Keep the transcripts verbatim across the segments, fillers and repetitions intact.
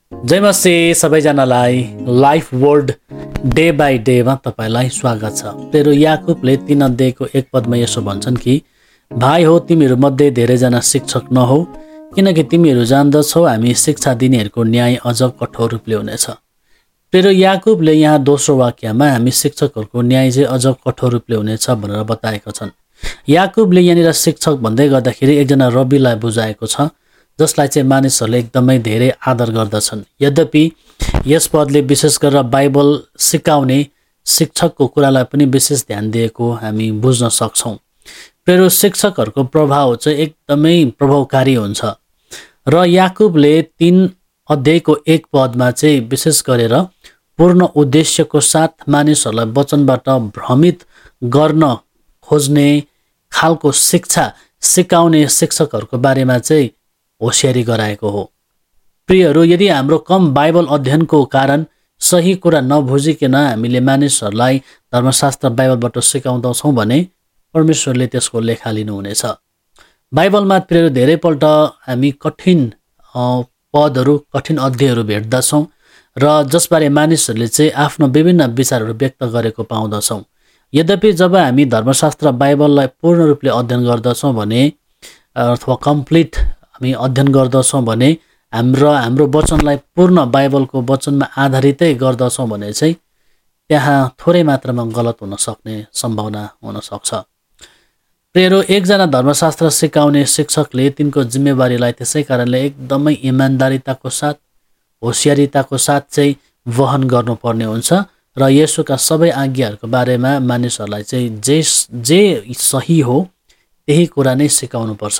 जय मसीह सबैजनालाई life world day by डेमा तपाईँलाई स्वागत छ। तेरो याकुबले तीन अध्यायको एक पदमा यसो भन्छन् कि भाइ हो तिमीहरू मध्ये धेरैजना शिक्षक नहौ, किनकि तिमीहरू जान्दछौ हामी शिक्षा दिनेहरूको न्याय अझ कठोर रूपले हुनेछ। तेरो याकुबले यहाँ दोस्रो वाक्यमा हामी शिक्षकहरूको न्याय चाहिँ अझ कठोर रूपले हुनेछ भनेर बताएका छन्। याकुबले यहाँनिर शिक्षक भन्दै गर्दाखेरि एकजना रब्बीलाई बुझाएको छ, जसलाई चाहिँ मानिसहरूले एकदमै धेरै आदर गर्दछन्। यद्यपि यस पदले विशेष गरेर बाइबल सिकाउने शिक्षकको कुरालाई पनि विशेष ध्यान दिएको हामी बुझ्न सक्छौँ। प्रिय शिक्षकहरूको प्रभाव चाहिँ एकदमै प्रभावकारी हुन्छ र याकुबले तीन अध्यायको एक पदमा चाहिँ विशेष गरेर पूर्ण उद्देश्यको साथ मानिसहरूलाई वचनबाट भ्रमित गर्न खोज्ने खालको शिक्षा सिकाउने शिक्षकहरूको बारेमा चाहिँ होसियारी गराएको हो। प्रियहरू, यदि हाम्रो कम बाइबल अध्ययनको कारण सही कुरा नबुझिकन हामीले मानिसहरूलाई धर्मशास्त्र बाइबलबाट सिकाउँदछौँ भने परमेश्वरले त्यसको लेखा लिनुहुनेछ। बाइबलमा प्रियहरू धेरैपल्ट हामी कठिन पदहरू कठिन अध्यायहरू भेट्दछौँ र जसबारे मानिसहरूले चाहिँ आफ्नो विभिन्न विचारहरू व्यक्त गरेको पाउँदछौँ। यद्यपि जब हामी धर्मशास्त्र बाइबललाई पूर्ण रूपले अध्ययन गर्दछौँ भने अथवा कम्प्लिट हामी अध्ययन गर्दछौँ भने हाम्रो हाम्रो वचनलाई पूर्ण बाइबलको वचनमा आधारितै गर्दछौँ भने चाहिँ त्यहाँ थोरै मात्रामा गलत हुन सक्ने सम्भावना हुनसक्छ। प्रियहरू, एकजना धर्मशास्त्र सिकाउने शिक्षकले तिनको जिम्मेवारीलाई त्यसै कारणले एकदमै इमान्दारिताको साथ होसियारिताको साथ चाहिँ वहन गर्नुपर्ने हुन्छ र येशूका सबै आज्ञाहरूको बारेमा मानिसहरूलाई चाहिँ जे जे सही हो त्यही कुरा नै सिकाउनुपर्छ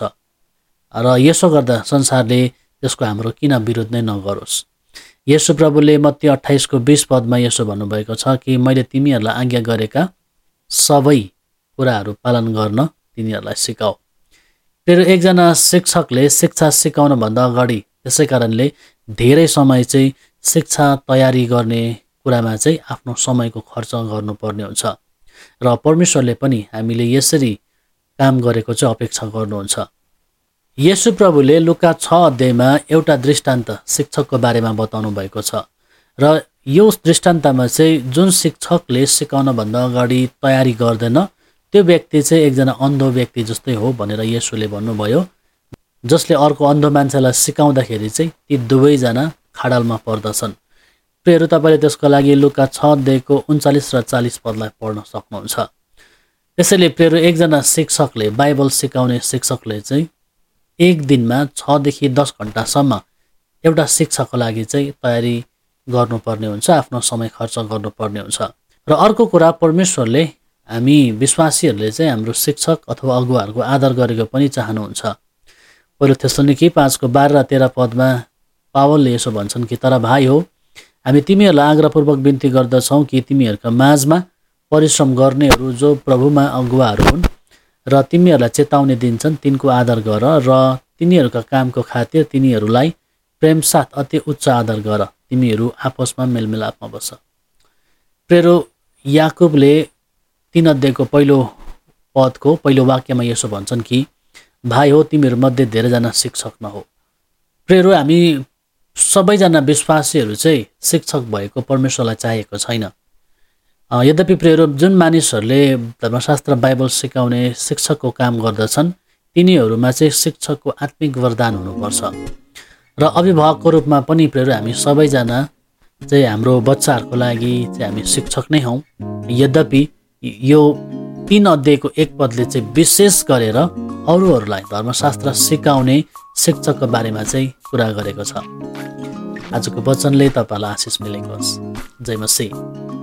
र यसो गर्दा संसारले त्यसको हाम्रो किन विरोध नै नगरोस्। येशू प्रभुले मत्ती अट्ठाइसको बीस पदमा यसो भन्नुभएको छ कि मैले तिमीहरूलाई आज्ञा गरेका सबै कुराहरू पालन गर्न तिनीहरूलाई सिकाऊ। फेरि एकजना शिक्षकले शिक्षा सिकाउनुभन्दा अगाडि त्यसै कारणले धेरै समय चाहिँ शिक्षा तयारी गर्ने कुरामा चाहिँ आफ्नो समयको खर्च गर्नुपर्ने हुन्छ र परमेश्वरले पनि हामीले यसरी काम गरेको चाहिँ अपेक्षा गर्नुहुन्छ। येशू प्रभुले लुका छ अध्यायमा एउटा दृष्टान्त शिक्षकको बारेमा बताउनु भएको छ र यो दृष्टान्तमा चाहिँ जुन शिक्षकले सिकाउनभन्दा अगाडि तयारी गर्दैन त्यो व्यक्ति चाहिँ एकजना अन्धो व्यक्ति जस्तै हो भनेर येशूले भन्नुभयो, जसले अर्को अन्धो मान्छेलाई सिकाउँदाखेरि चाहिँ ती दुवैजना खाडलमा पर्दछन्। प्रियहरू, तपाईँले त्यसको लागि लुका छ अध्यायको उन्चालिस र चालिस पदलाई पढ्न सक्नुहुन्छ। त्यसैले प्रियहरू, एकजना शिक्षकले बाइबल सिकाउने शिक्षकले चाहिँ एक दिनमा छदेखि दस घन्टासम्म एउटा शिक्षाको लागि चाहिँ तयारी गर्नुपर्ने हुन्छ, आफ्नो समय खर्च गर्नुपर्ने हुन्छ। र अर्को कुरा, परमेश्वरले हामी विश्वासीहरूले चाहिँ हाम्रो शिक्षक अथवा अगुवाहरूको आदर गरेको पनि चाहनुहुन्छ। पहिलो थेसलोनिकी पाँचको बाह्र र तेह्र पदमा पावलले यसो भन्छन् कि तर भाइ हो हामी तिमीहरूलाई आग्रहपूर्वक बिन्ती गर्दछौँ कि तिमीहरूका माझमा परिश्रम गर्नेहरू जो प्रभुमा अगुवाहरू हुन् र तिमीहरूलाई चेतावनी दिन्छन् तिनको आदर गर र तिनीहरूका कामको खातिर तिनीहरूलाई प्रेमसाथ अति उच्च आदर गर, तिमीहरू आपसमा मेलमिलापमा बस। प्रियहरू, याकुबले तीन अध्यायको पहिलो पदको पहिलो वाक्यमा यसो भन्छन् कि भाइ हो तिमीहरू मध्ये धेरैजना शिक्षक नहो। प्रियहरू, हामी सबैजना विश्वासीहरू चाहिँ शिक्षक भएको परमेश्वरलाई चाहेको छैन। यद्यपि प्रियहरू, जुन मानिसहरूले धर्मशास्त्र बाइबल सिकाउने शिक्षकको काम गर्दछन् तिनीहरूमा चाहिँ शिक्षकको आत्मिक वरदान हुनुपर्छ र अभिभावकको रूपमा पनि प्रियहरू हामी सबैजना चाहिँ हाम्रो बच्चाहरूको लागि चाहिँ हामी शिक्षक नै हौँ। यद्यपि यो तीन अध्यायको एक पदले चाहिँ विशेष गरेर अरूहरूलाई धर्मशास्त्र सिकाउने शिक्षकको बारेमा चाहिँ कुरा गरेको छ। आजको वचनले तपाईँलाई आशिष मिलेको होस्। जय मसीह।